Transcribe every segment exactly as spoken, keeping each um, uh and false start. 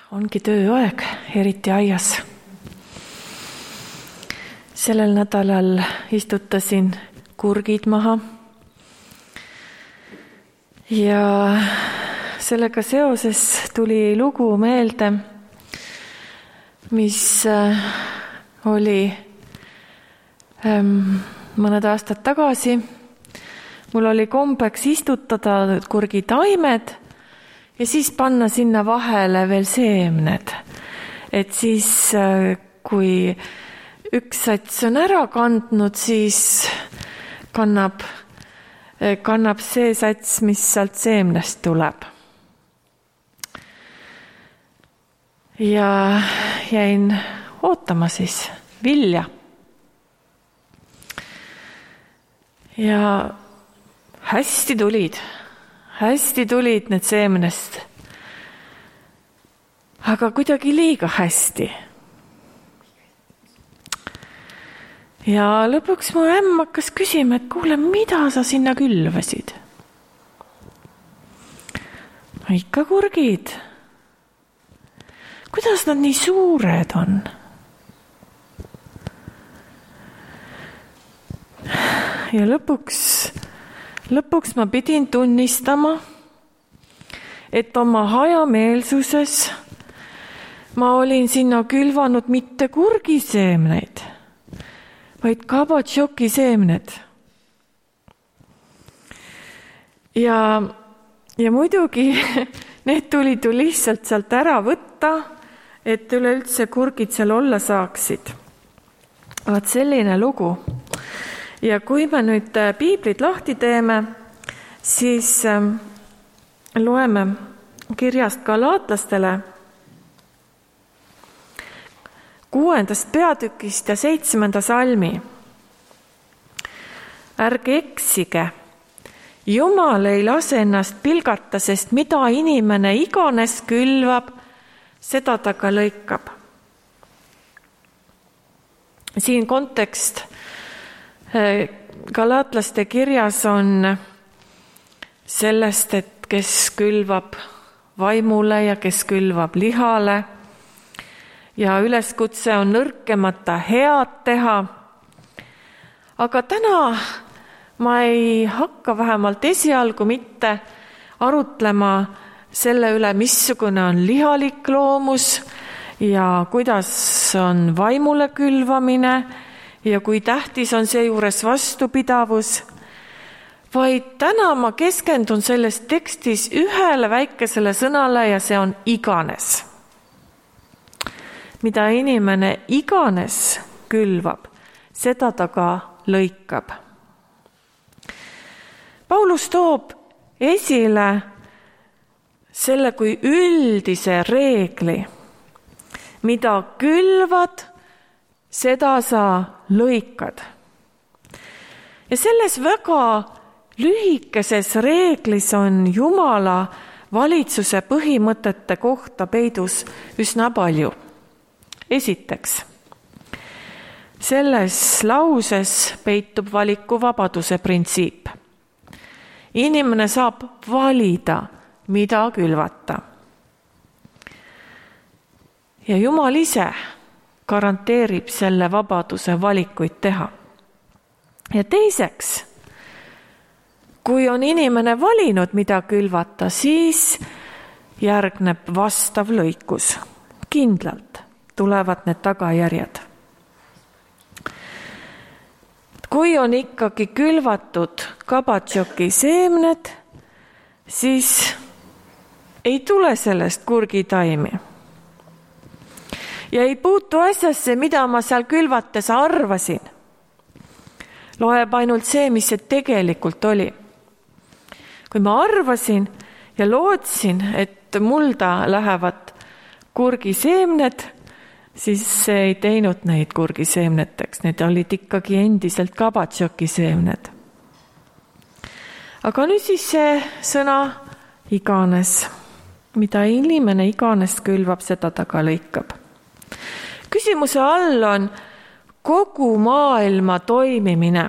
ongi tööaeg, eriti aias. Sellel nädalal istutasin kurgid maha ja sellega seoses tuli lugu meelde, mis oli ähm, mõned aastad tagasi. Mul oli kombeks istutada kurgitaimed ja siis panna sinna vahele veel seemned. Et siis, kui üks sats on ära kandnud, siis kannab, kannab see sats, mis sealt seemnest tuleb. Ja jäin ootama siis vilja. Ja hästi tulid, hästi tulid need seemnest, aga kuidagi liiga hästi. Ja lõpuks mu ämm hakkas küsima, et kuule, mida sa sinna külvasid? Ikka kurgid. Kuidas nad nii suured on? Ja lõpuks, lõpuks ma pidin tunnistama, et oma hajameelsuses ma olin sinna külvanud mitte kurgiseemneid, vaid kabatšoki seemned. Ja, ja muidugi need tulid ju lihtsalt sealt ära võtta, et üleüldse kurgid seal olla saaksid. Vaat selline lugu. Ja kui me nüüd piiblit lahti teeme, siis loeme kirjast Galaatlastele kuuendast peatükist ja seitsmenda salmi. Ärge eksige, Jumal ei lase ennast pilgata, sest mida inimene iganes külvab, seda ta ka lõikab. Siin kontekst Galaatlaste kirjas on sellest, et kes külvab vaimule ja kes külvab lihale ja üleskutse on nõrkemata head teha. Aga täna ma ei hakka vähemalt esialgu mitte arutlema selle üle, missugune on lihalik loomus ja kuidas on vaimule külvamine ja kui tähtis on seejuures vastupidavus, vaid täna ma keskendun selles tekstis ühele väikesele sõnale ja see on iganes. Mida inimene iganes külvab, seda ta ka lõikab. Paulus toob esile selle kui üldise reegli, mida külvad, seda sa lõikad. Ja selles väga lühikeses reeglis on Jumala valitsuse põhimõtete kohta peidus üsna palju. Esiteks, selles lauses peitub valikuvabaduse printsiip. Inimene saab valida, mida külvata. Ja Jumal ise garanteerib selle vabaduse valikuid teha. Ja teiseks, kui on inimene valinud, mida külvata, siis järgneb vastav lõikus. Kindlalt tulevad need tagajärjed. Kui on ikkagi külvatud kabatšoki seemned, siis ei tule sellest kurgitaimi. Ja ei puutu asjasse, mida ma seal külvates arvasin. Loeb ainult see, mis see tegelikult oli. Kui ma arvasin ja lootsin, et mulda lähevad kurgiseemned, siis see ei teinud neid kurgiseemneteks. Need olid ikkagi endiselt kabatšoki seemned. Aga nüüd siis see sõna iganes. Mida inimene iganes külvab, seda ta ka lõikab. Küsimuse all on kogu maailma toimimine.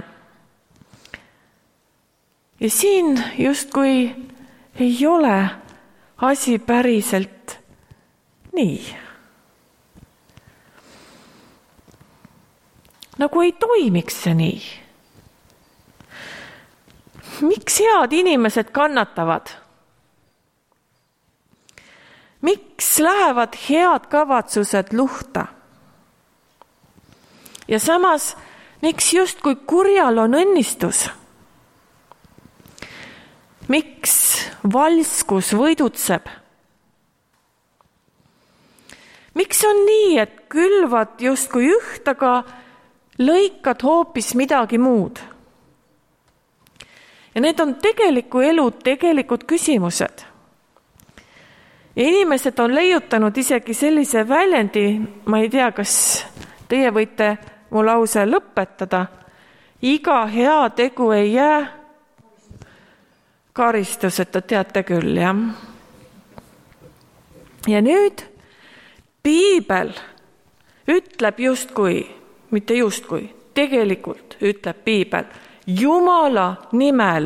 Ja siin justkui ei ole asi päriselt nii. Nagu ei toimiks see nii. Miks head inimesed kannatavad? Miks lähevad head kavatsused luhta? Ja samas, miks justkui kurjal on õnnistus? Miks valskus võidutseb? Miks on nii, et külvad justkui üht, aga lõikad hoopis midagi muud? Ja need on tegeliku elu tegelikud küsimused. Ja inimesed on leiutanud isegi sellise väljendi, ma ei tea, kas teie võite mu lause lõpetada, iga hea tegu ei jää karistuseta, teate küll, jah. Ja nüüd Piibel ütleb justkui, mitte justkui, tegelikult ütleb Piibel, Jumala nimel,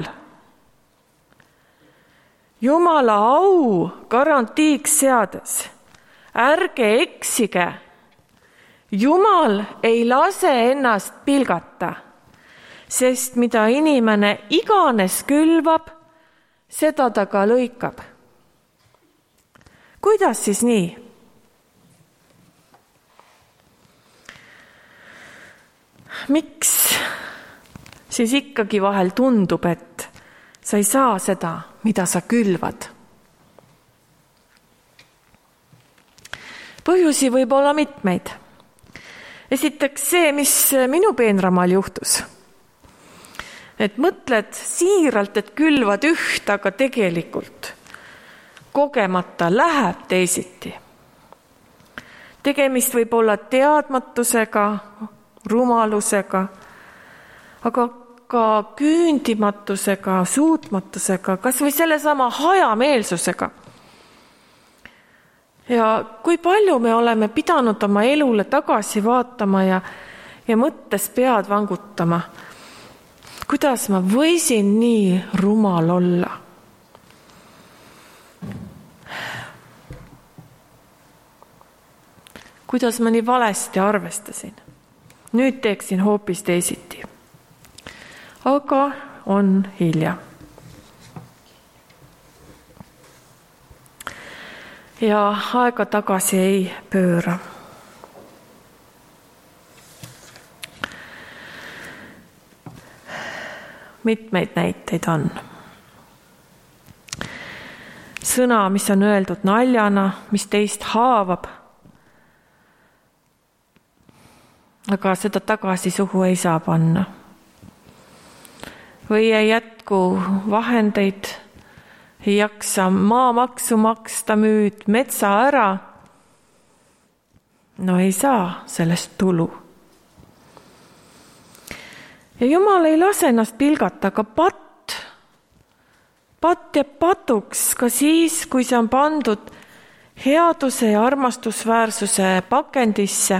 Jumala au garantiiks seades, ärge eksige, Jumal ei lase ennast pilgata, sest mida inimene iganes külvab, seda ta ka lõikab. Kuidas siis nii? Miks siis ikkagi vahel tundub, et sa ei saa seda, mida sa külvad? Põhjusi võib olla mitmeid. Esiteks see, mis minu peenramaal juhtus. Et mõtled siiralt, et külvad üht, aga tegelikult kogemata läheb teisiti. Tegemist võib olla teadmatusega, rumalusega, aga ka küündimatusega, suutmatusega, kas või sellesama hajameelsusega. Ja kui palju me oleme pidanud oma elule tagasi vaatama ja, ja mõttes pead vangutama, kuidas ma võisin nii rumal olla? Kuidas ma nii valesti arvestasin? Nüüd teeksin hoopis teisiti. Aga on hilja. Ja aega tagasi ei pööra. Mitmeid näiteid on. Sõna, mis on öeldud naljana, mis teist haavab, aga seda tagasi suhu ei saa panna. Või ei jätku vahendeid, ei jaksa maamaksu maksta, müüd metsa ära. No ei saa sellest tulu. Ja Jumal ei lase ennast pilgata, aga patt, patt jääb patuks ka siis, kui see on pandud headuse ja armastusväärsuse pakendisse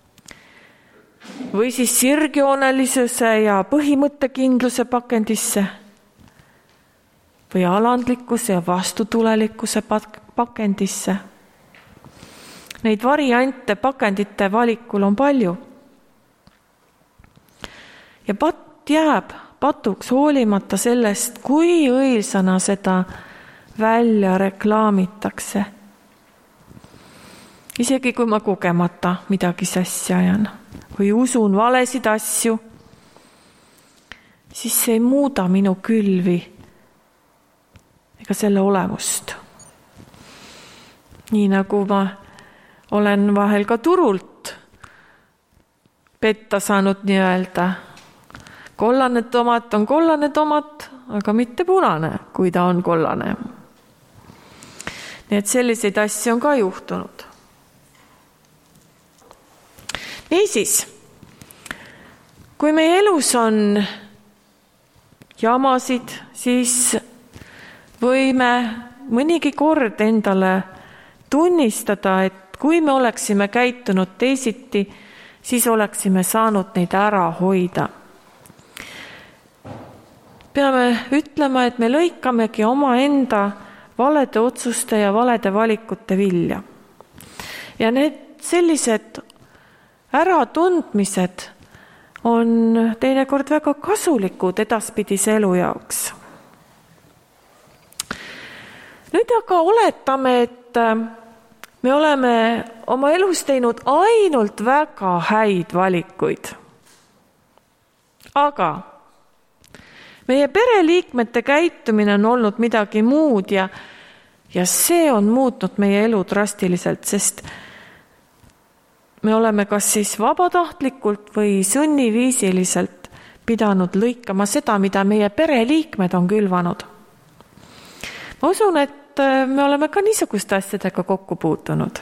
või siis sirgjoonelisuse ja põhimõttekindluse pakendisse või alandlikkuse ja vastutulelikkuse pakendisse. Neid variante pakendite valikul on palju. Ja patt jääb patuks hoolimata sellest, kui õilsana seda välja reklaamitakse. Isegi kui ma kogemata midagi sassi ajan või usun valesid asju, siis see ei muuda minu külvi ega selle olemust. Nii nagu ma olen vahel ka turult petta saanud nii-öelda. Kollane tomat on kollane tomat, aga mitte punane, kui ta on kollane. Nii et selliseid asju on ka juhtunud. Niisiis, kui meie elus on jamasid, siis võime mõnigi kord endale tunnistada, et kui me oleksime käitunud teisiti, siis oleksime saanud neid ära hoida. Peame ütlema, et me lõikamegi oma enda valede otsuste ja valede valikute vilja. ja need sellised äratundmised on teinekord väga kasulikud edaspidise elu jaoks. Nüüd aga oletame, et me oleme oma elus teinud ainult väga häid valikuid. Aga meie pereliikmete käitumine on olnud midagi muud ja, ja see on muutnud meie elu drastiliselt, sest me oleme kas siis vabatahtlikult või sunniviisiliselt pidanud lõikama seda, mida meie pereliikmed on külvanud. Ma usun, et me oleme ka niisuguste asjadega kokku puutunud.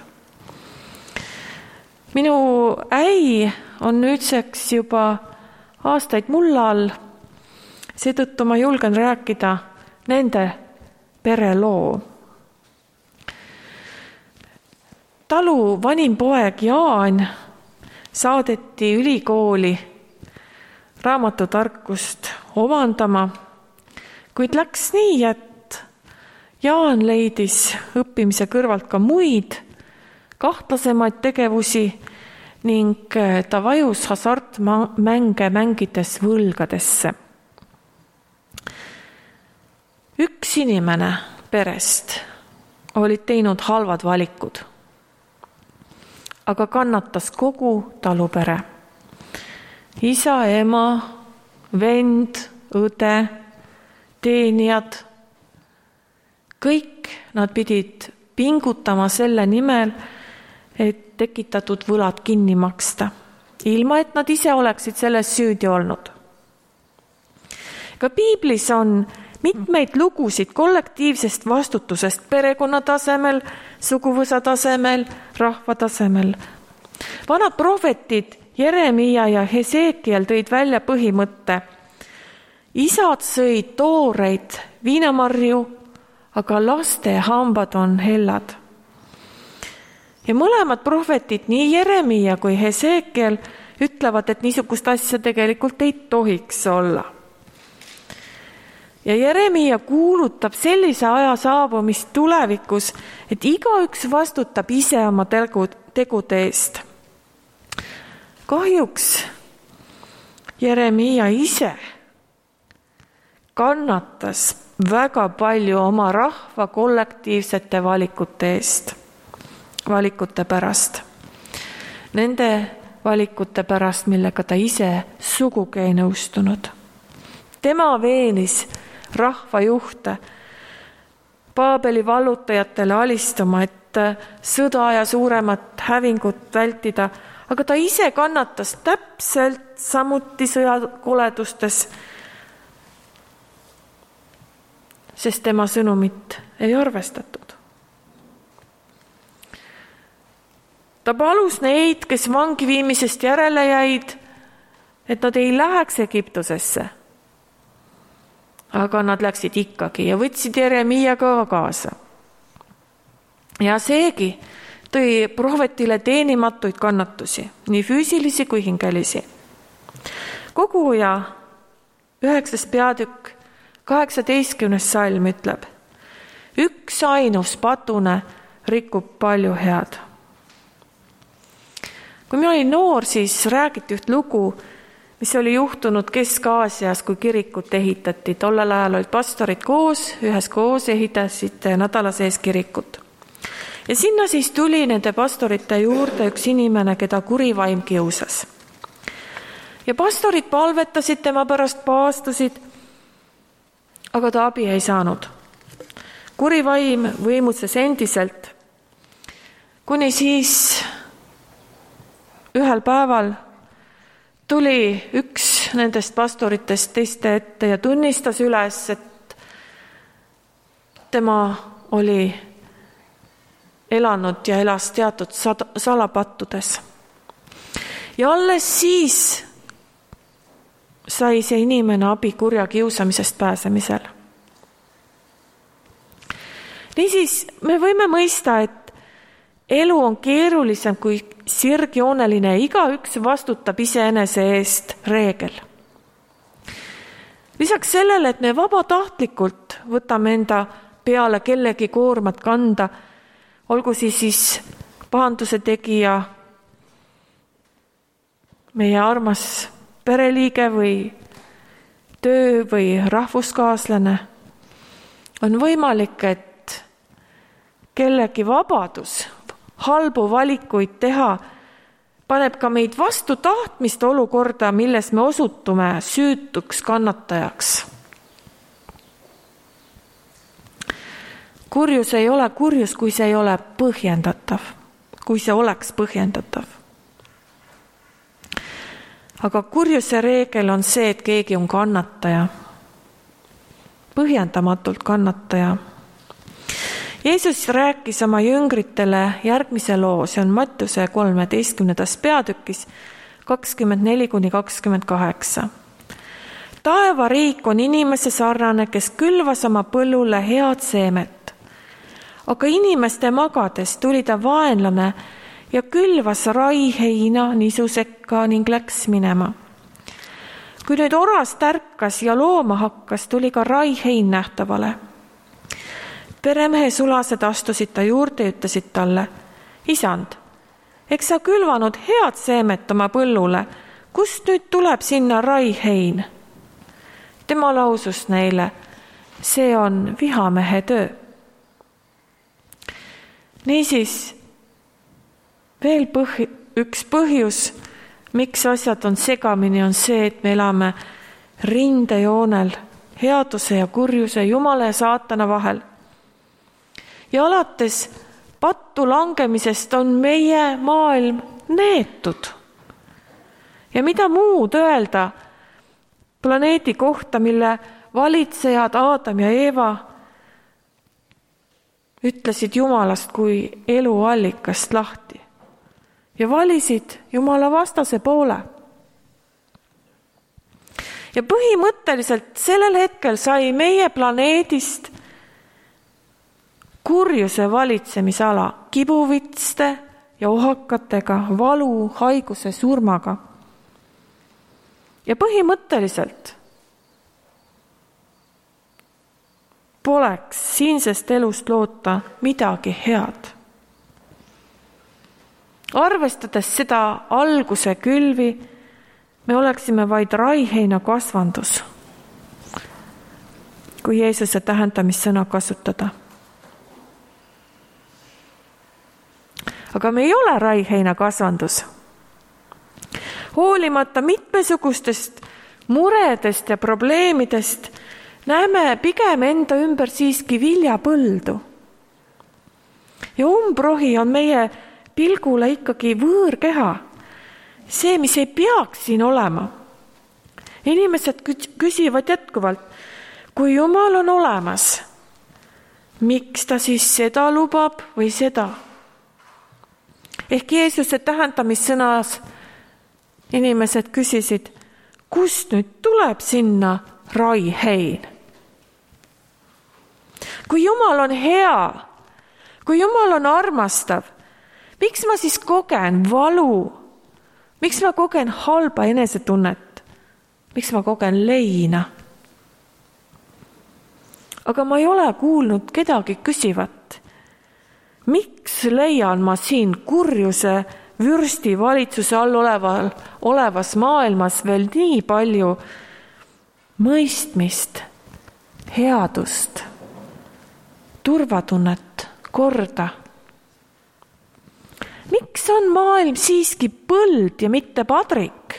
Minu äi on nüüdseks juba aastaid mulla all, seetõttu ma julgen rääkida nende pereloo. Talu vanim poeg Jaan saadeti ülikooli raamatutarkust omandama, kuid läks nii, et Jaan leidis õppimise kõrvalt ka muid kahtlasemaid tegevusi ning ta vajus hasartmänge mängides võlgadesse. Üks inimene perest oli teinud halvad valikud, aga kannatas kogu talupere. Isa, ema, vend, õde, teenijad, kõik nad pidid pingutama selle nimel, et tekitatud võlad kinni maksta, ilma et nad ise oleksid selles süüdi olnud. Ka piiblis on mitmeid lugusid kollektiivsest vastutusest perekonna tasemel, suguvõsa tasemel, rahva tasemel. Vanad prohvetid Jeremia ja Hesekiel tõid välja põhimõtte. Isad sõid tooreid viinamarju, aga laste hambad on hellad. Ja mõlemad prohvetid, nii Jeremia kui Hesekiel, ütlevad, et niisugust asja tegelikult ei tohiks olla. Ja Jeremia kuulutab sellise aja saabumist tulevikus, et igaüks vastutab ise oma tegude eest. Kahjuks Jeremia ise kannatas väga palju oma rahva kollektiivsete valikute eest, valikute pärast. Nende valikute pärast, millega ta ise sugugi ei nõustunud. Tema veenis rahvajuhte Paabeli vallutajatele alistuma, et sõda ja suuremat hävingut vältida, aga ta ise kannatas täpselt samuti sõjakoledustes, sest tema sõnumit ei arvestatud. Ta palus neid, kes vangi viimisest järele jäid, et nad ei läheks Egiptusesse. Aga nad läksid ikkagi ja võtsid Jeremia ka kaasa. Ja seegi tõi prohvetile teenimatuid kannatusi, nii füüsilisi kui hingelisi. Koguja üheksas peatükk kaheksateistkümnes salm ütleb, üks ainus patune rikub palju head. Kui ma olin noor, siis räägiti üht lugu, mis oli juhtunud Kesk-Aasias, kui kirikut ehitati. Tollel ajal olid pastorid koos, ühes koos ehitasid nädala sees kirikut. Ja sinna siis tuli nende pastorite juurde üks inimene, keda kurivaim kiusas. Ja pastorid palvetasid tema pärast, paastusid, aga ta abi ei saanud. Kurivaim võimutses endiselt, kuni siis ühel päeval tuli üks nendest pastoritest teiste ette ja tunnistas üles, et tema oli elanud ja elas teatud salapattudes. Ja alles siis sai see inimene abi kurja kiusamisest pääsemisel. Niisiis, me võime mõista, et elu on keerulisem kui sirgjooneline, igaüks vastutab iseenese eest reegel. Lisaks sellele, et me vabatahtlikult võtame enda peale kellegi koormat kanda, olgu siis, siis pahanduse tegija, meie armas pereliige või töö või rahvuskaaslane, on võimalik, et kellegi vabadus halbu valikuid teha paneb ka meid vastu tahtmist olukorda, milles me osutume süütuks kannatajaks. Kurjus ei ole kurjus, kui see ei ole põhjendatav, kui see oleks põhjendatav. Aga kurjuse reegel on see, et keegi on kannataja, põhjendamatult kannataja. Jeesus rääkis oma jüngritele järgmise loo, see on Mattiuse kolmeteistkümnendas peatükis kakskümmend neli kuni kakskümmend kaheksa. Taevariik on inimese sarnane, kes külvas oma põllule head seemet. Aga inimeste magades tuli ta vaenlane ja külvas raiheina nisu sekka ning läks minema. Kui nüüd oras tärkas ja looma hakkas, tuli ka raihein nähtavale. Peremehe sulased astusid ta juurde ja ütlesid talle, isand, eks sa külvanud head seemet oma põllule, kust nüüd tuleb sinna raihein? Tema lausus neile, see on vihamehe töö. Niisiis, veel põhi, üks põhjus, miks asjad on segamini, on see, et me elame rindejoonel headuse ja kurjuse, Jumala ja saatana vahel. Ja alates pattu langemisest on meie maailm neetud. Ja mida muud öelda planeedi kohta, mille valitsejad Aadam ja Eeva ütlesid Jumalast kui eluallikast lahti ja valisid Jumala vastase poole. Ja põhimõtteliselt sellel hetkel sai meie planeedist kurjuse valitsemisala kibuvitste ja ohakatega, valu, haiguse, surmaga. Ja põhimõtteliselt poleks siinsest elust loota midagi head. Arvestades seda alguse külvi, me oleksime vaid raiheina kasvandus, kui Jeesuse tähendamissõna kasutada. Aga me ei ole raiheina kasvandus. Hoolimata mitmesugustest muredest ja probleemidest näeme pigem enda ümber siiski viljapõldu. Ja umbrohi on meie pilgule ikkagi võõrkeha, see, mis ei peaks siin olema. Inimesed küsivad jätkuvalt, kui Jumal on olemas, miks ta siis seda lubab või seda? Ehk Jeesuse tähendamissõnas inimesed küsisid, kust nüüd tuleb sinna raihein? Kui Jumal on hea, kui Jumal on armastav, miks ma siis kogen valu? Miks ma kogen halba enesetunnet? Miks ma kogen leina? Aga ma ei ole kuulnud kedagi küsivat, miks leian ma siin kurjuse vürsti valitsuse all oleval, olevas maailmas veel nii palju mõistmist, headust, turvatunnet, korda? Miks on maailm siiski põld ja mitte padrik?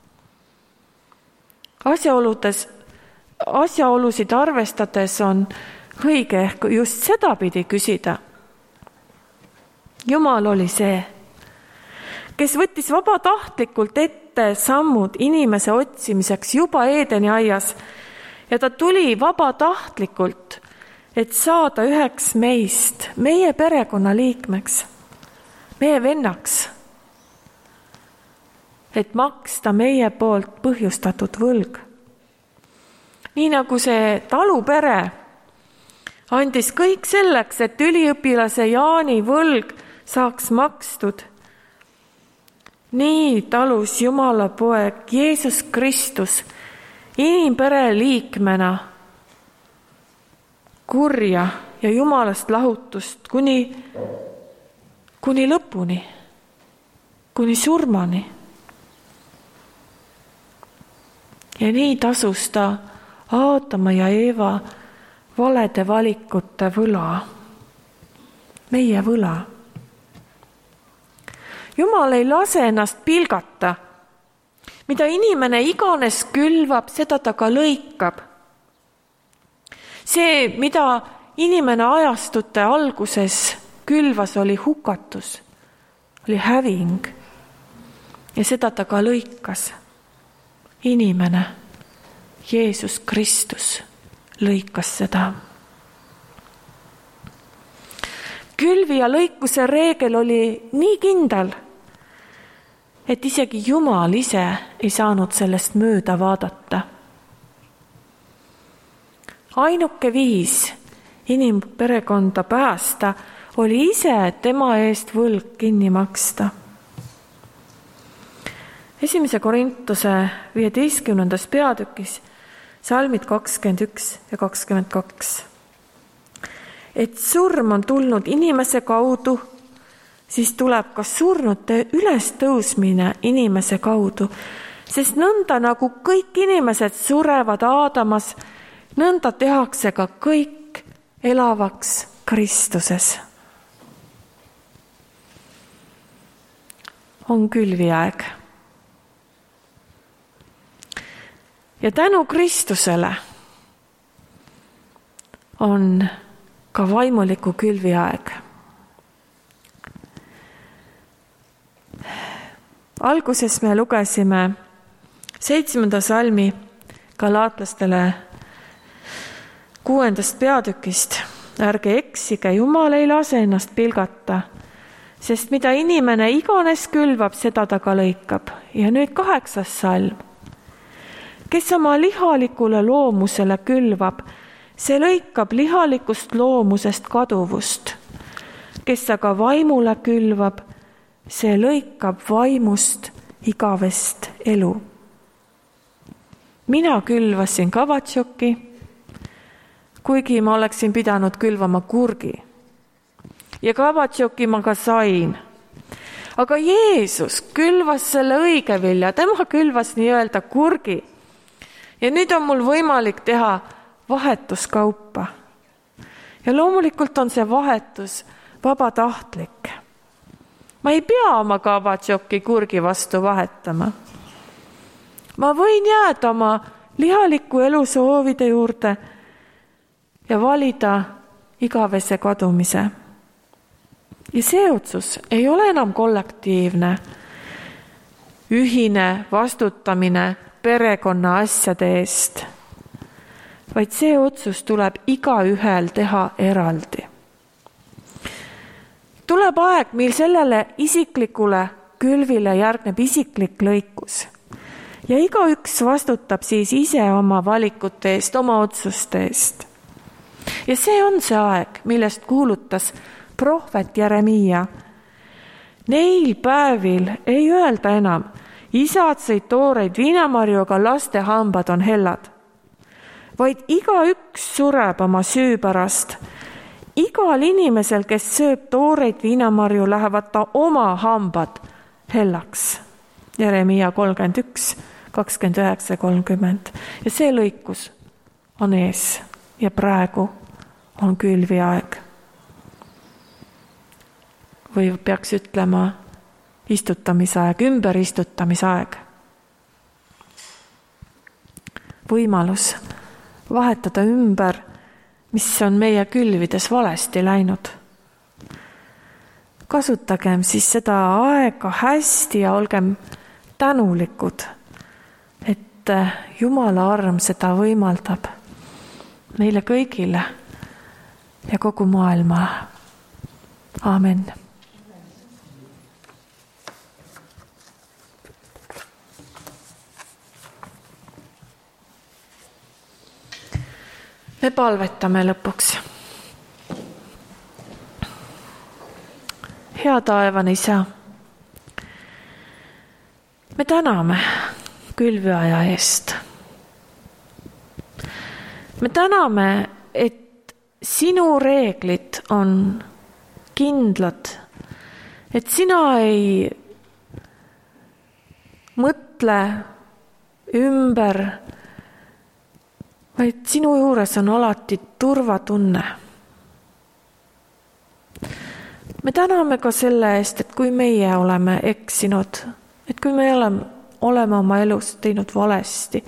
Asjaoludes, asjaolusid arvestades on õige ehk just sedapidi küsida. Jumal oli see, kes võttis vabatahtlikult ette sammud inimese otsimiseks juba Eedeni aias ja ta tuli vabatahtlikult, et saada üheks meist, meie perekonna liikmeks, meie vennaks, et maksta meie poolt põhjustatud võlg. Nii nagu see talupere andis kõik selleks, et üliõpilase Jaani võlg saaks makstud. Nii talus Jumala poeg Jeesus Kristus inimpere liikmena kurja ja Jumalast lahutust kuni, kuni lõpuni, kuni surmani. Ja nii tasus ta Aadama ja Eeva valede valikute võla, meie võla. Jumal ei lase ennast pilgata. Mida inimene iganes külvab, seda ta ka lõikab. See, mida inimene ajastute alguses külvas, oli hukatus, oli häving. Ja seda ta ka lõikas. Inimene, Jeesus Kristus, lõikas seda. Külvi ja lõikuse reegel oli nii kindel, et isegi Jumal ise ei saanud sellest mööda vaadata. Ainuke viis inimperekonda päästa oli ise tema eest võlg kinni maksta. Esimese Korintuse viieteistkümnendas peatükis salmid kakskümmend üks ja kakskümmend kaks. Et surm on tulnud inimese kaudu, siis tuleb ka surnute ülestõusmine inimese kaudu, sest nõnda nagu kõik inimesed surevad Aadamas, nõnda tehakse ka kõik elavaks Kristuses. On külviaeg. Ja tänu Kristusele on ka vaimuliku külviaeg. Alguses me lugesime seitsmenda salmi galaatlastele kuuendast peatükist. Ärge eksige, Jumal ei lase ennast pilgata, sest mida inimene iganes külvab, seda ta ka lõikab. Ja nüüd kaheksas salm. Kes oma lihalikule loomusele külvab, see lõikab lihalikust loomusest kaduvust. Kes aga vaimule külvab, see lõikab vaimust igavest elu. Mina külvasin kavatšoki, kuigi ma oleksin pidanud külvama kurgi. Ja kavatšoki ma ka sain. Aga Jeesus külvas selle õige vilja, tema külvas nii-öelda kurgi. Ja nüüd on mul võimalik teha vahetuskaupa. Ja loomulikult on see vahetus vabatahtlik. Ma ei pea oma kavatšoki kurgi vastu vahetama. Ma võin jääda oma lihaliku elu soovide juurde ja valida igavese kadumise. Ja see otsus ei ole enam kollektiivne, ühine vastutamine perekonna asjade eest, vaid see otsus tuleb igaühel teha eraldi. Tuleb aeg, mil sellele isiklikule külvile järgneb isiklik lõikus ja igaüks vastutab siis ise oma valikute eest, oma otsuste eest. Ja see on see aeg, millest kuulutas prohvet Jeremiia. Neil päevil ei öelda enam, isad sõid tooreid viinamarju, aga laste hambad on hellad. Vaid igaüks sureb oma süü pärast. Igal inimesel, kes sööb tooreid viinamarju, lähevad ta oma hambad hellaks. Jeremiia kolmkümmend üks, kakskümmend üheksa, kolmkümmend. Ja see lõikus on ees ja praegu on külviaeg. Või peaks ütlema istutamisaeg, ümber istutamisaeg. Võimalus vahetada ümber, mis on meie külvides valesti läinud. Kasutagem siis seda aega hästi ja olgem tänulikud, et Jumala arm seda võimaldab meile kõigile ja kogu maailma. Aamen. Me palvetame lõpuks. Hea taevane Isa, me täname külviaja eest. Me täname, et sinu reeglid on kindlad, et sina ei mõtle ümber, vaid sinu juures on alati turvatunne. Me täname ka selle eest, et kui meie oleme eksinud, et kui me oleme, oleme oma elus teinud valesti,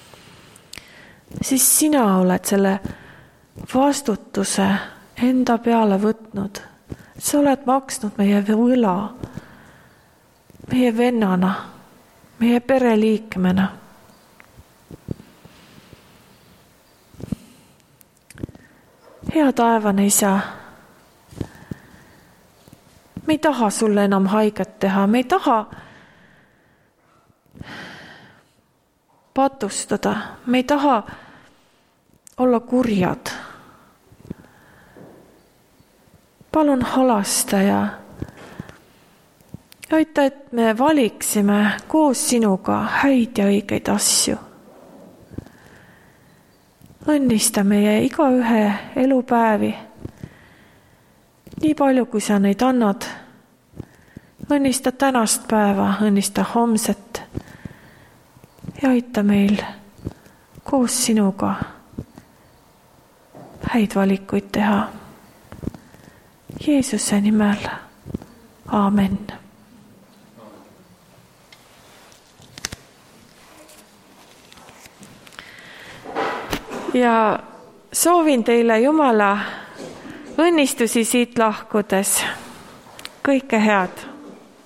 siis sina oled selle vastutuse enda peale võtnud. Sa oled maksnud meie võla, meie vennana, meie pereliikmena. Hea taevane isa, me ei taha sulle enam haiget teha, me ei taha patustada, me ei taha olla kurjad. Palun halasta ja aita, et me valiksime koos sinuga häid ja õigeid asju. Õnnista meie igaühe elupäevi, nii palju kui sa neid annad. Õnnista tänast päeva, õnnista homset ja aita meil koos sinuga häid valikuid teha. Jeesuse nimel. Aamen. Ja soovin teile Jumala õnnistusi siit lahkudes. Kõike head.